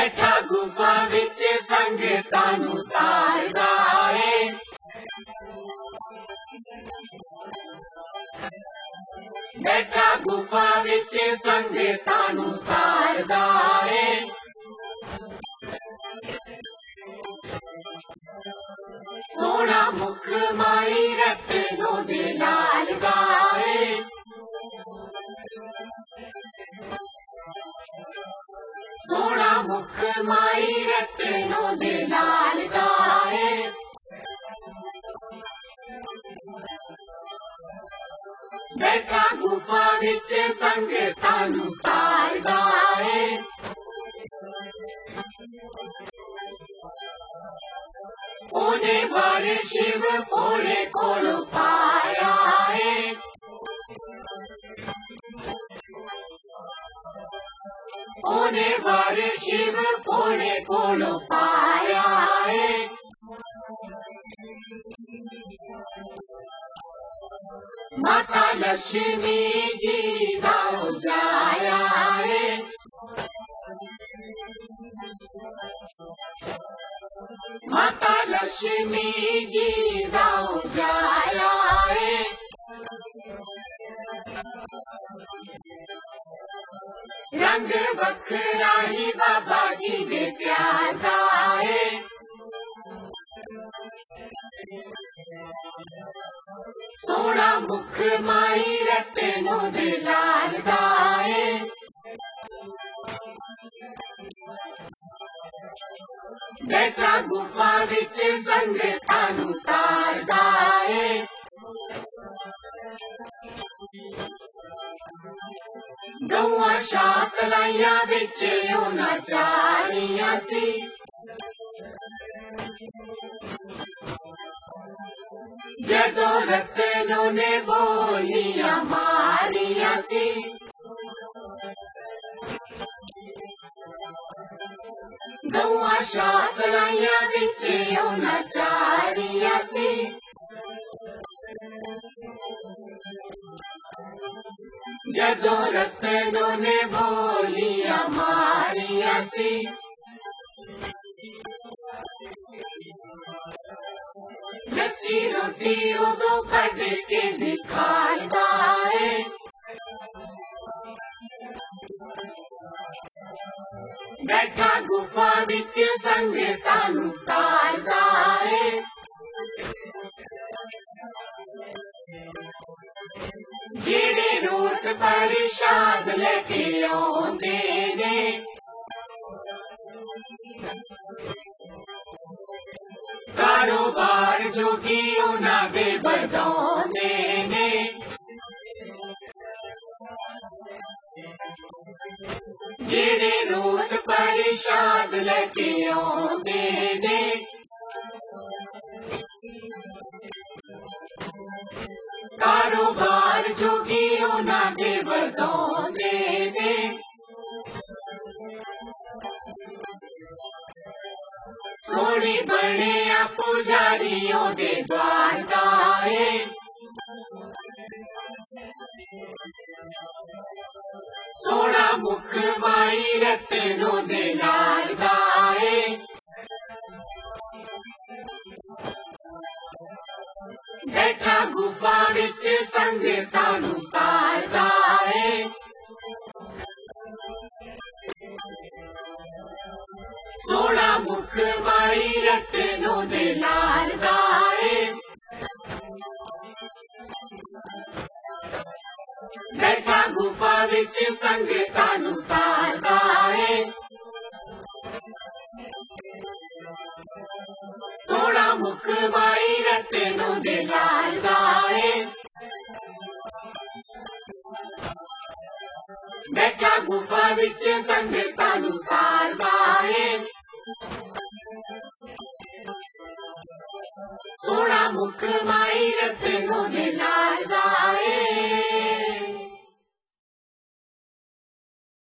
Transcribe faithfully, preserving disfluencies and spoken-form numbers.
बैठा गुफा विच संगतां नूं तारदा है। बैठा गुफा विच संगतां नूं तारदा है। सोना मुख माई रत्नों दे नाल दा है। सोना मुख माई रत्नों दे नाल दा है। बैठा गुफा विच संगतां नूं तारदा है। ओने वर शिव भोले कोलों पाया है। ओने वर शिव भोले कोलों पाया है। माता लक्ष्मी जी दा जाया है। माता लक्ष्मी जी दा जाया है। रंग बखरा ही बाबा जी दे प्यार दा है। सोना मुख माई रत्नों दे लाल दा है। बैठा गुफा विच संगतां नूं तारदा है। गौआं शात लाइया विच उन्हां चारियां सी। जदों रत्नों ने बोलियां मारियां सी। गौआं शात लाइया विच उन्हां चारियां सी। जदों रत्नों ने बोलियां मारियां सी। लस्सी रोटी उदों कढ के दिखादा है। बैठा गुफा विच संगतां नूं तारदा है। जेड़े रोट प्रसाद लेके आउंदे ने। कारोबार जोगी उन्हां दे बधाउंदे ने। जेड़े रोट प्रसाद लेके आउंदे ने। कारोबार जोगी उन्हां दे बधाउंदे ने। सोनी बणिया पुजारियों दे द्वार दा है। सोना मुख माई रत्नों दे नाल दा है। बैठा गुफा विच संगतां नूं तारदा है। सोना मुख माई रत्नों दे नाल दा है। बैठा गुफा विच संगतां नूं तारदा है। सोना मुख माई रत्नों दे नाल दा है। बैठा गुफा विच संगतां नूं तारदा है। सोना मुख माई